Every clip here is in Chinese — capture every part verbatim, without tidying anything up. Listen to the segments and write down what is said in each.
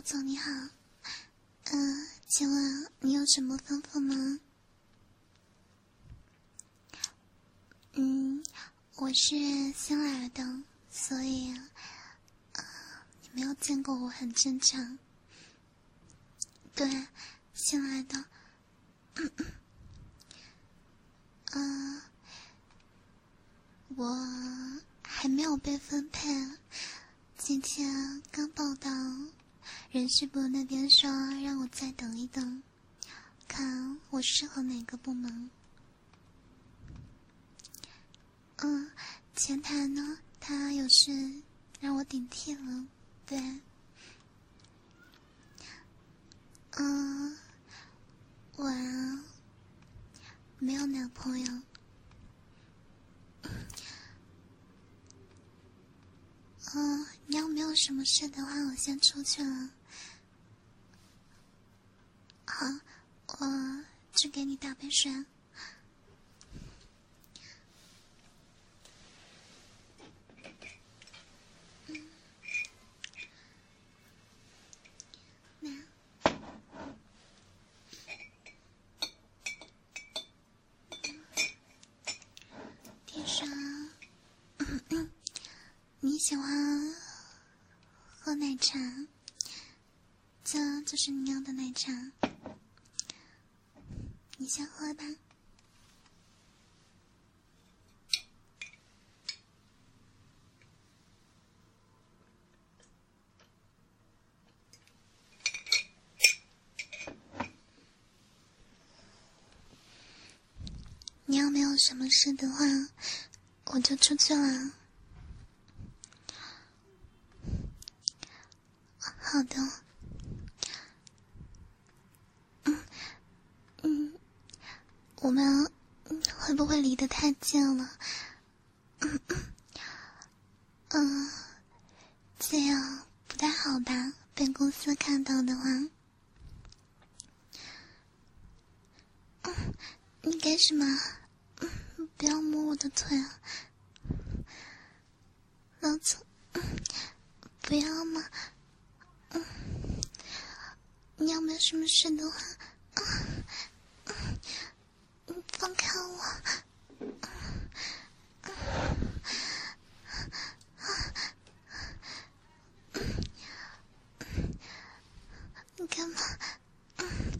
总你好，嗯、呃，请问你有什么吩咐吗？嗯，我是新来的，所以，呃，你没有见过我很正常。对，新来的，嗯，呃，我还没有被分配，今天刚报到，人事部那边说让我再等一等，看我适合哪个部门。嗯，前台呢，他有事让我顶替了，对。嗯，我啊，没有男朋友。嗯，你要没有什么事的话，我先出去了。好，我去给你倒杯水。天上，你喜欢喝奶茶，这就是你要的奶茶，你先喝吧。你要没有什么事的话，我就出去了。好的。嗯嗯，我们会不会离得太近了？嗯嗯，这样不太好吧？被公司看到的话。嗯，你干什么？嗯，不要摸我的腿啊！老总，嗯，不要嘛。嗯，你要没有什么事的话，嗯嗯，你放开我。嗯嗯你干嘛？嗯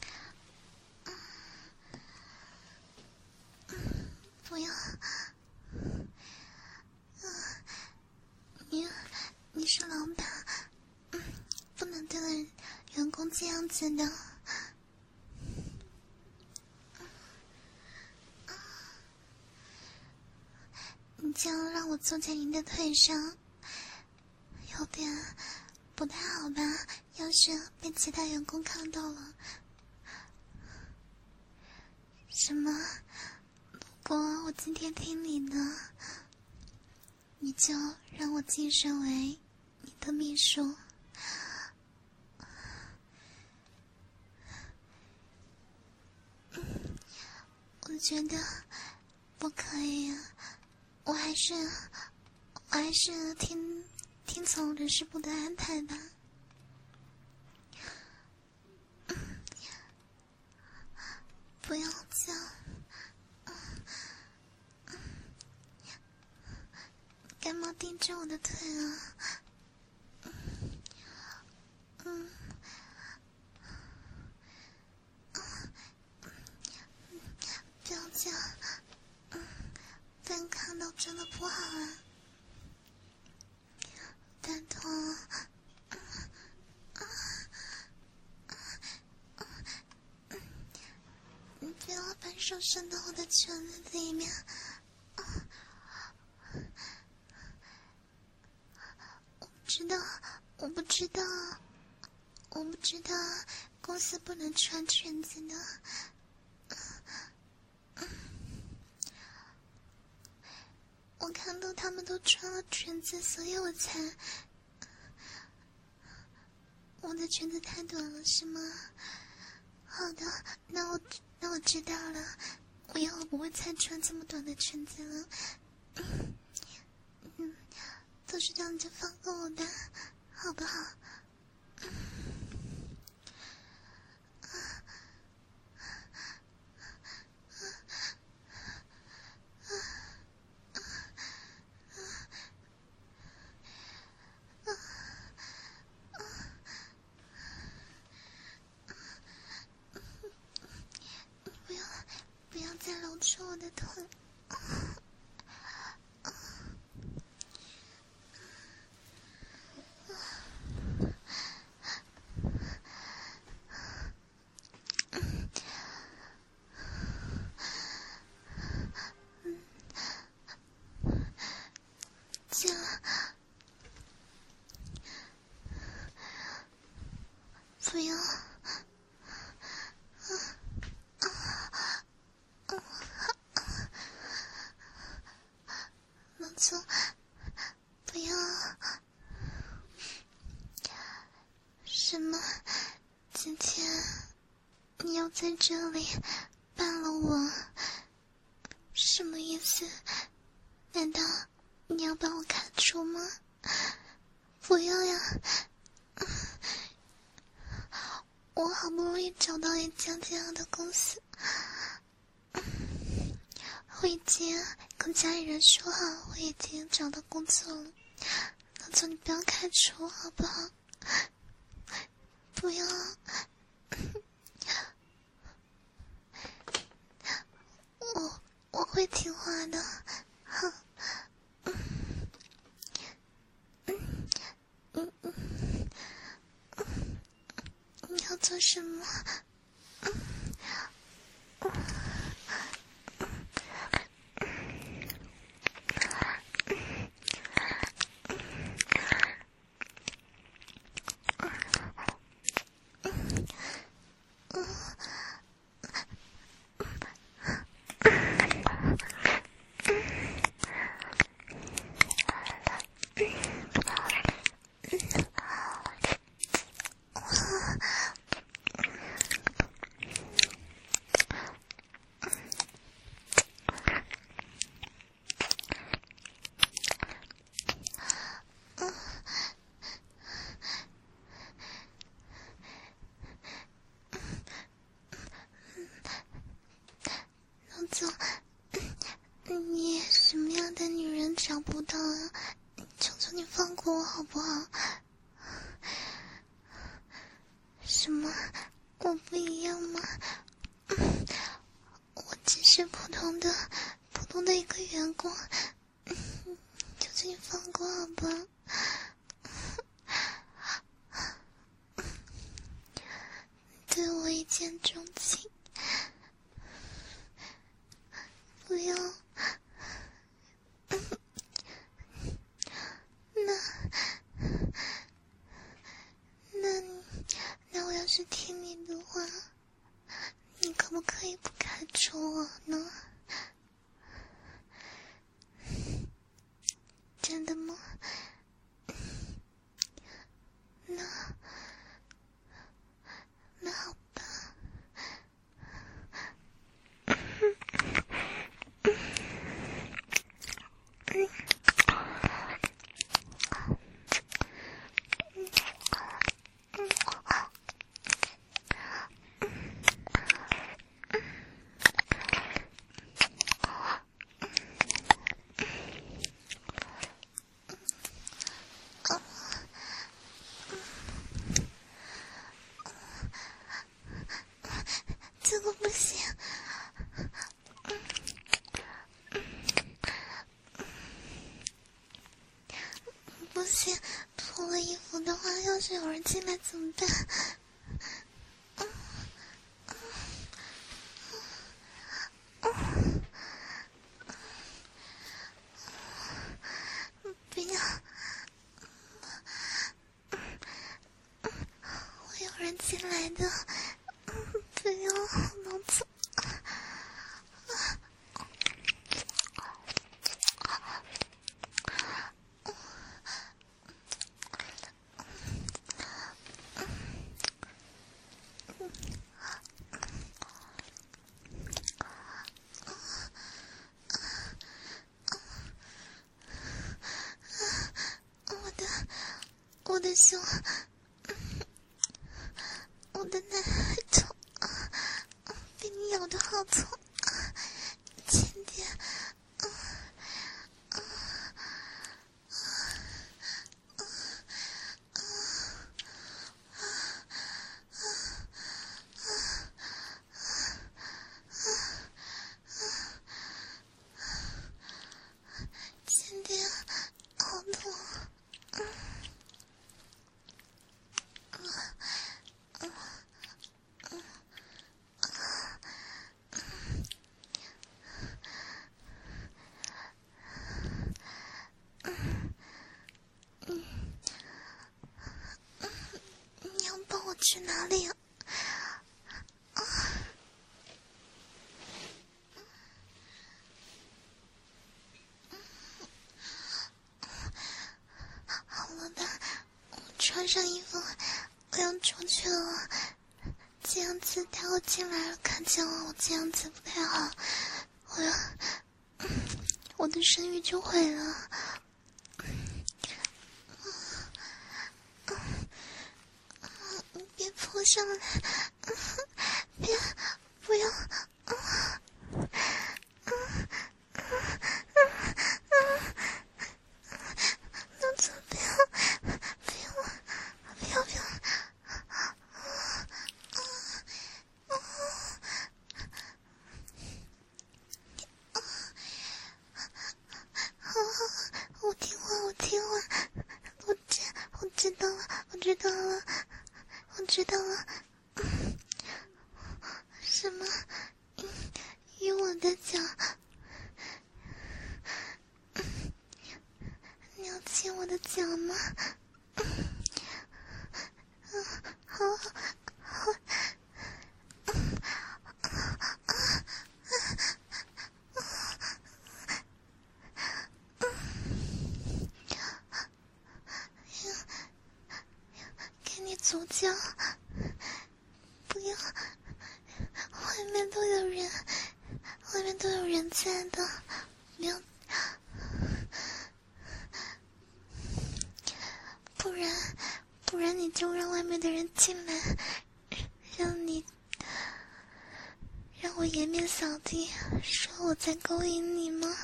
嗯，不要。嗯，你你是老板，嗯，不能对员工这样子的。你这样让我坐在你的腿上，有点不太好吧？要是被其他员工看到了。什么？不过我今天听你的，你就让我晋升为你的秘书。嗯，我觉得不可以，我还是我还是听听从人事部的安排吧。嗯，不要这样。干嘛盯着我的腿啊？嗯嗯，不要这样，嗯，被人看到真的不好啊！拜托，嗯嗯嗯嗯，你不要把手伸到我的裙子里面。嗯，我不知道，我不知道，我不知道，公司不能穿裙子的。嗯嗯，我看到他们都穿了裙子，所以我才……我的裙子太短了，是吗？好的，那我那我知道了，我以后不会再穿这么短的裙子了。嗯嗯，都是这样子放过我的，好不好？嗯腿。这不要，老总，不要，什么？今天你要在这里办了我，什么意思？难道你要把我开除吗？不要呀！我好不容易找到一家这样的公司，我已经跟家里人说好，我已经找到工作了。老总，你不要开除我好不好？不要！我我会听话的。哼。嗯嗯嗯，你要做什么？嗯嗯老总，你什么样的女人找不到啊？求求你放过我好不好？什么？我不一样吗？嗯，我只是普通的、普通的一个员工，嗯，求求你放过我吧。对我一见钟情，不要。那那那我要是听你的话，你可不可以不开除我呢？真的吗？那那好吧。这个不行，不行，脱了衣服的话，要是有人进来怎么办？不要，会有人进来的，不要，老总。我的胸，我的奶还痛，被你咬得好痛，轻点。 去哪里啊？啊！好了吧，我穿上衣服，我要出去了。这样子待会进来了，看见了我这样子不太好，我要，我的声誉就毁了。别扑上来，别，不要，那怎么不要，不要，不要，不要。我听话，我听话，我知，我知道了，我知道了，我知道了。什么？与我的脚？你要亲我的脚吗？好，好。给你足脚，不要，外面都有人，外面都有人在的，不要，不然，不然你就让外面的人进来，让你，让我颜面扫地，说我在勾引你吗？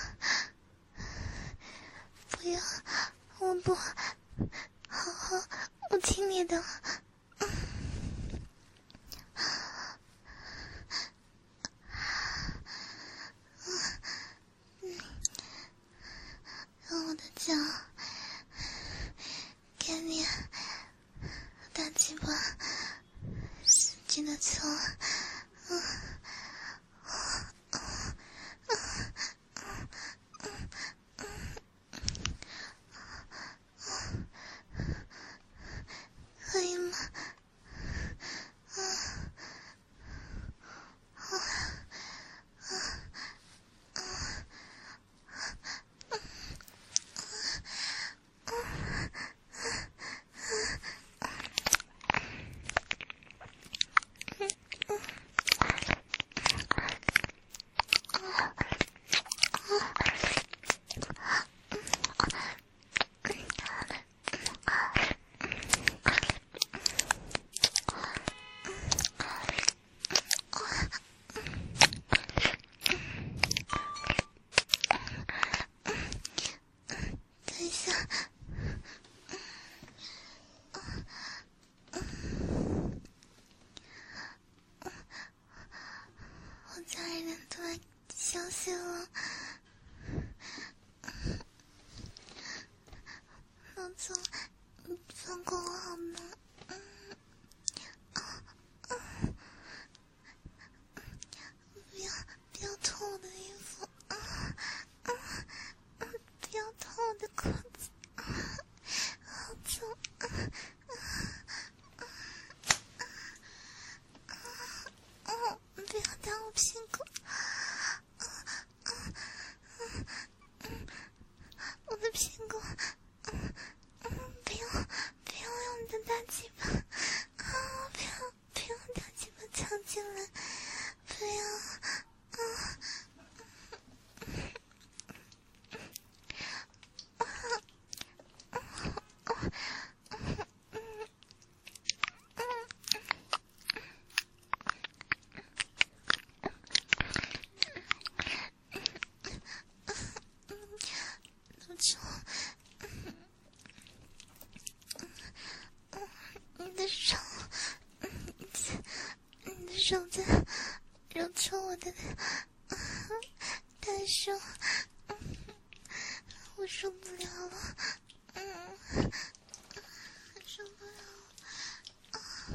不要，我不，好好，我听你的。让我的脚给你大鸡巴使劲的搓，嗯。可以吗？嗯，等一下。我家里人都来休息了，老总，你放过我好吗？嗯，不要不要脱我的衣服，啊啊啊！不要脱我的裤子，啊，好重，啊啊啊啊啊！不要打我屁股，啊啊啊！我的屁股，嗯嗯，不要不要用你的大鸡巴，啊！不要不要大鸡巴插进来，不要，啊！老周，你的手，你的手在揉搓我的大手，我受不了了，嗯，受不了了。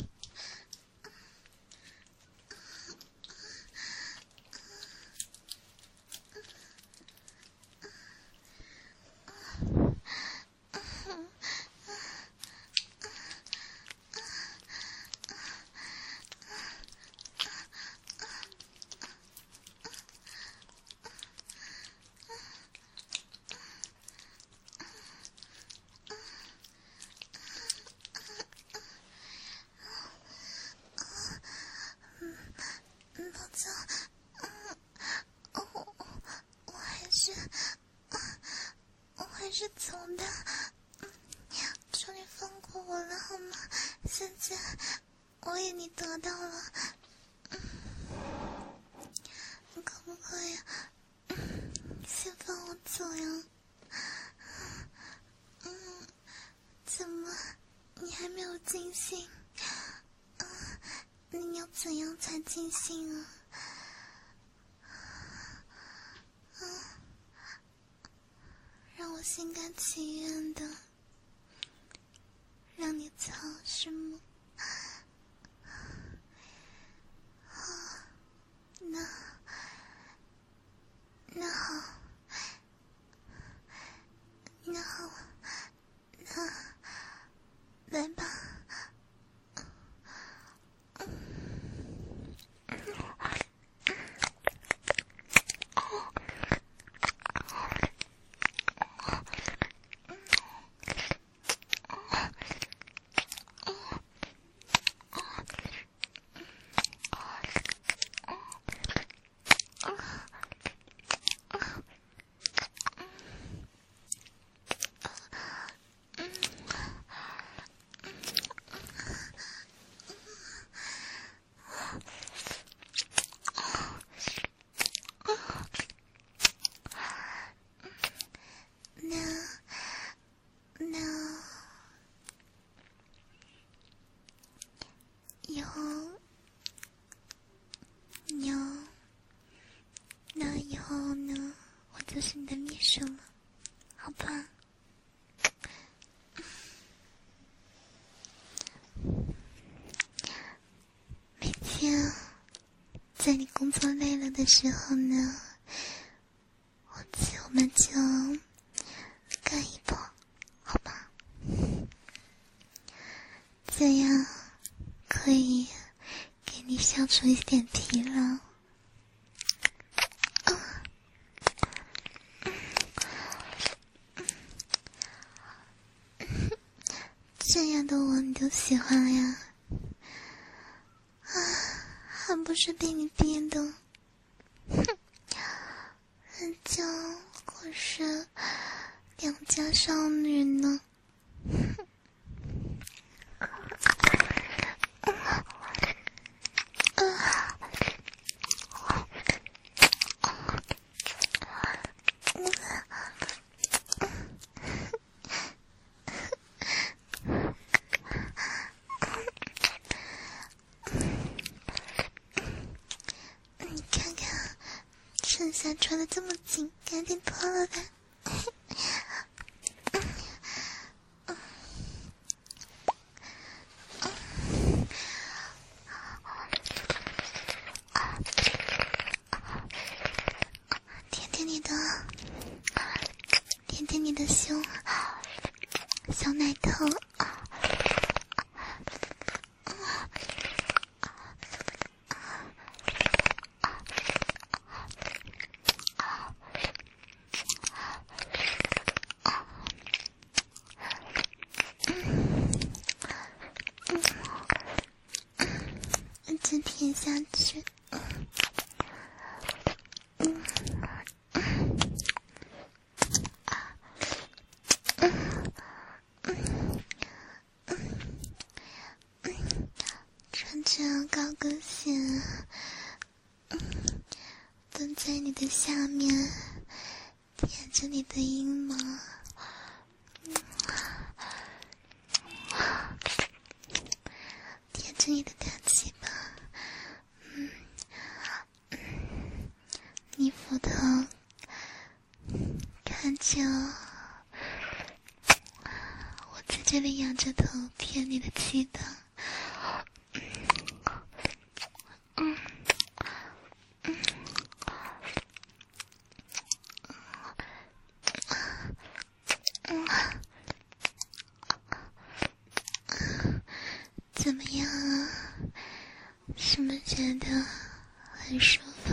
现在我也你得到了，你可不可以先放我走呀？嗯，怎么你还没有尽兴？啊，你要怎样才尽兴啊？啊，让我心甘情愿的让你操是吗？啊，那那好，那好，那来吧。以后，你要，那以后呢？我就是你的秘书了，好吧？每天在你工作累了的时候呢，我就我们就干一波，好吧？这样可以给你消除一点疲劳。这样的我你都喜欢呀？啊，还不是被你逼的？哼，人家可是良家少女呢。衬衫穿得这么紧，赶紧脱了吧。舔舔你的，舔舔你的胸，小奶头。一直舔下去。穿着高跟鞋，蹲在你的下面，舔着你的阴毛。舔着你的大鸡巴，嗯嗯，你斧头看着我在这里仰着头舔你的鸡巴，嗯嗯嗯，怎么样啊？是不是觉得很舒服？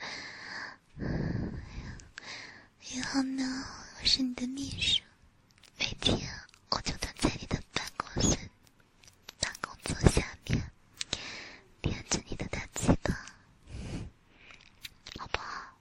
以后呢，我是你的秘书，每天我就蹲在你的办公室、办公桌下面，舔着你的大鸡巴，好不好？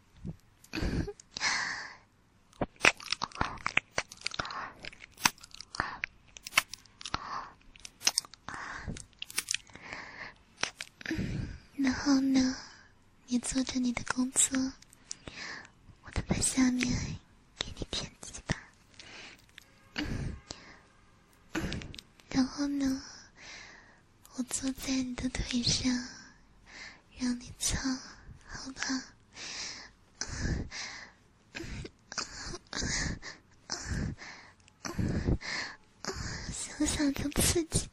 然后呢，你做着你的工作，我就在下面给你舔鸡巴。然后呢，我坐在你的腿上，让你操，好吧？想想就刺激。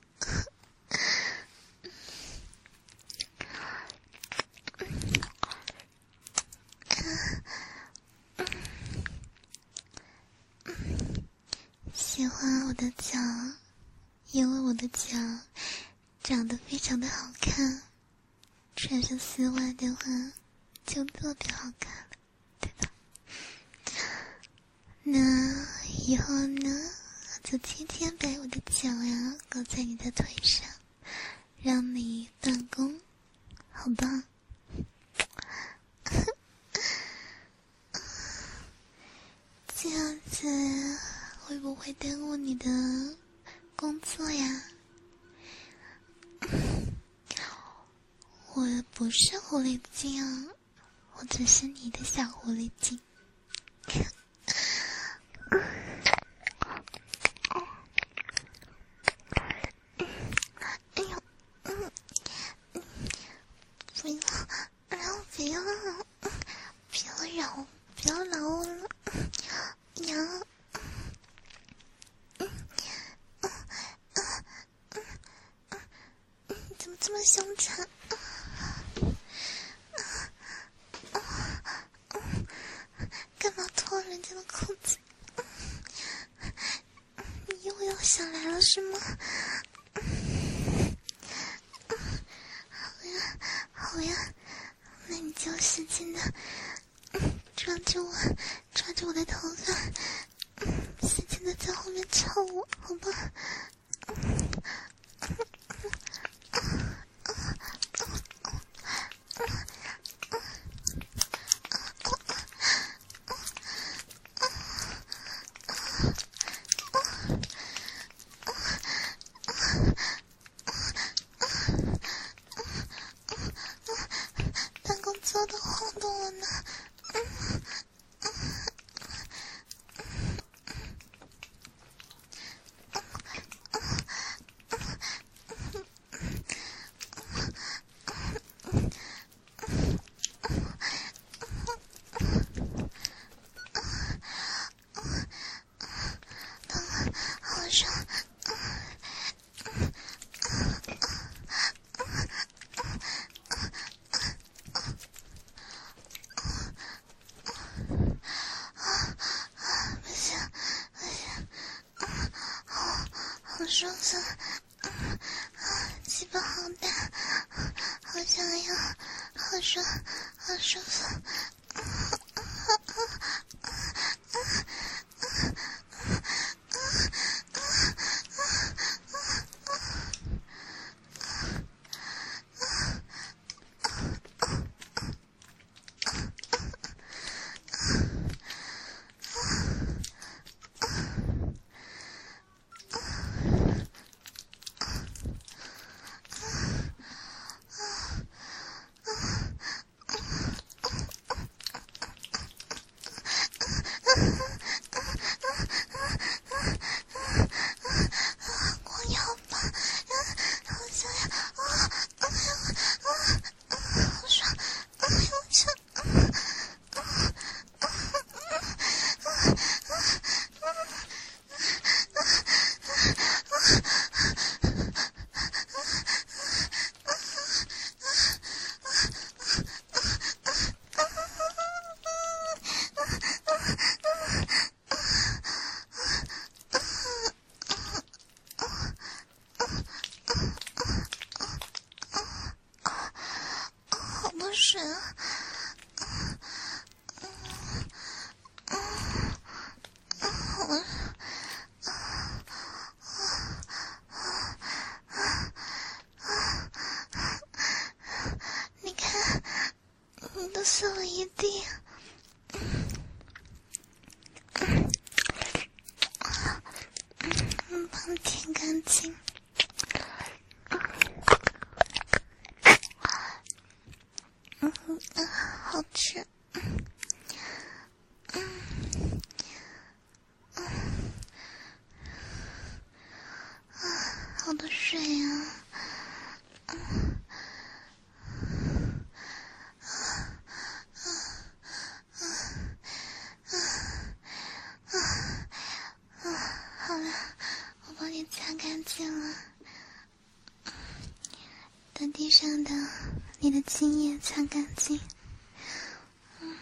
喜欢我的脚，因为我的脚长得非常的好看，穿上丝袜的话就特别好看了，对吧？那以后呢，就天天把我的脚呀勾在你的腿上，让你断供，好吧？这样子会不会耽误你的工作呀？我不是狐狸精啊，我只是你的小狐狸精。哎呦，嗯，不要，然后不要，不要扰，不要挠我了，呀。怎么这么凶残？干嘛脱人家的裤子？你又要想来了是吗？好呀，好呀，那你就使劲的抓住我，抓住我的头发，使劲的在后面操我，好吧？办公桌都晃动了呢。好爽。好舒服，鸡巴好大，好想要，好爽，好舒服。是啊，你看，你都湿了一地，嗯，帮你舔干净。 嗯啊，好吃。嗯嗯嗯啊，好多水啊。嗯啊啊啊啊啊啊！好了，我帮你擦干净了。等地上的你的精液擦干净。嗯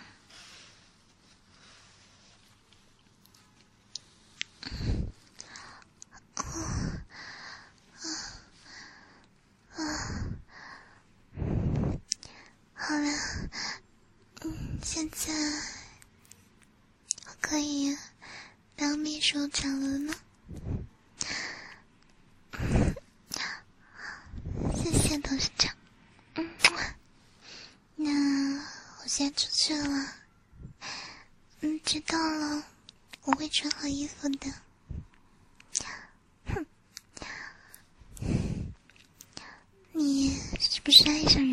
哦啊啊！好了，嗯，现在我可以当秘书长了呢。谢谢董事长。嗯，那我先出去了。嗯，知道了，我会穿好衣服的。哼，你是不是爱上人